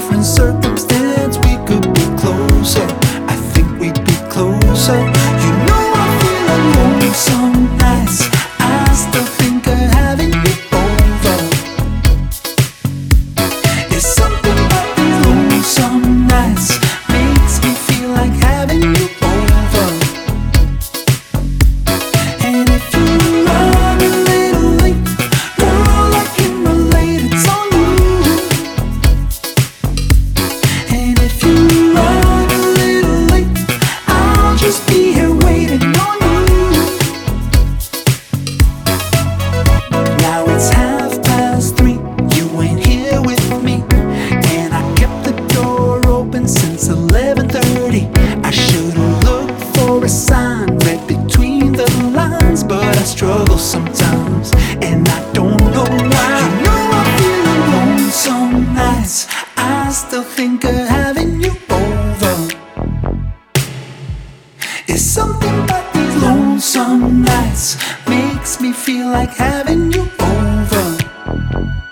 different circumstance, we could be closer. I think we'd be closer. You know I feel alone some nights. I still think of having you over. It's something about these lonesome nights makes me feel like having you over. And if you run a little late, girl, I can relate, it's on you. And if you run a little late, I'll just be here waiting on you. Now it's 3:30, you ain't here with me, and I kept the door open since 11:30. I should've looked for a sign read between the lines, but I struggle sometimes, and I don't know why. You know I feel alone some nights. I still think of having you over. It's something about these lonesome nights makes me feel like having you over.